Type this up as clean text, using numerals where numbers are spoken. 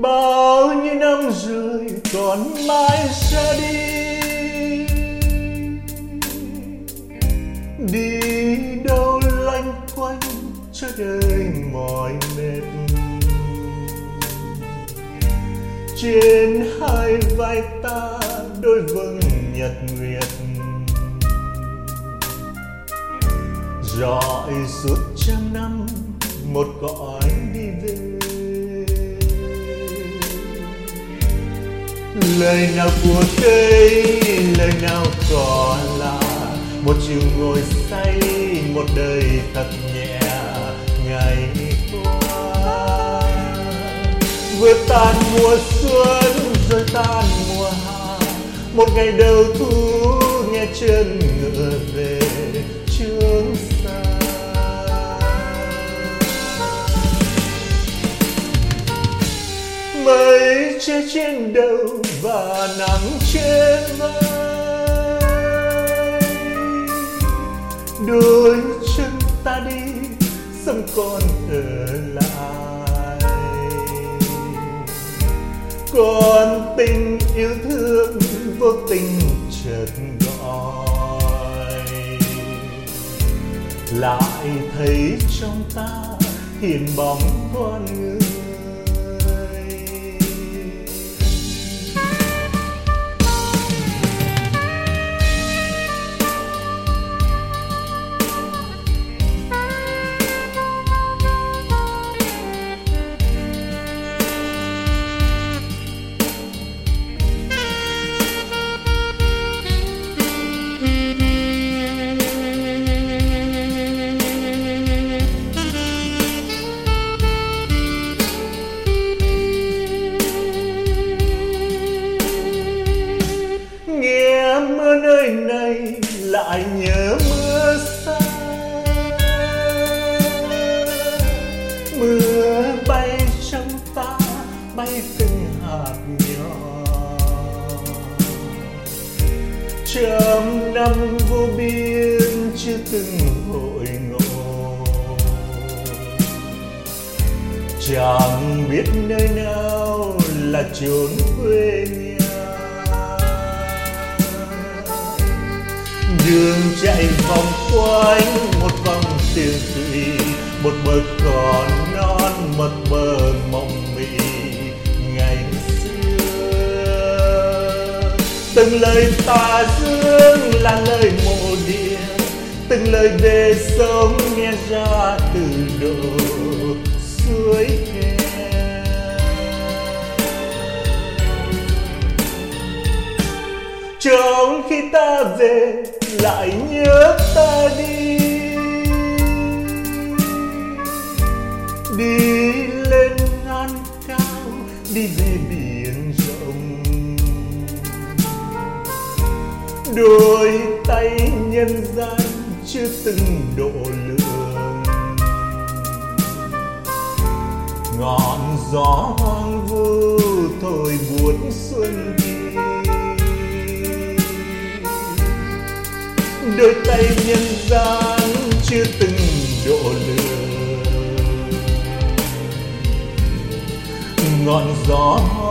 bao nhiêu năm rồi còn mãi sẽ đi đâu loanh quanh cho đời mỏi mệt. Trên hai vai ta đôi vầng nhật nguyệt rọi suốt trăm năm một cõi đi về. Lời nào của cây, lời nào cỏ là một chiều ngồi say, một đời thật nhẹ ngày qua. Vừa tan mùa xuân rồi tan mùa hạ, một ngày đầu thu nghe chân ngựa về trường xa. Mây che trên đầu và nắng trên vai, đôi chân ta đi sông còn ở lại. Còn tình yêu thương vô tình chợt gọi, lại thấy trong ta hiện bóng con người. Nghe mưa nơi này lại nhớ mưa xa, mưa bay trong ta bay từng hạt nhỏ. Trăm năm vô biên chưa từng hội ngộ, chẳng biết nơi nào là chốn quê nhà. Đường chạy vòng quanh một vòng tiền thủy, một bờ cỏ non mật mờ mộng mị ngày xưa. Từng lời tà dương là lời mộ địa, từng lời về sống nghe ra từ độ suối khe. Trong khi ta về lại nhớ ta đi, đi lên non cao, đi về biển rộng. Đôi tay nhân gian chưa từng độ lượng, ngọn gió hoang vu thổi buốt xuân đi. Đôi tay nhân gian chưa từng độ lượng, ngọn gió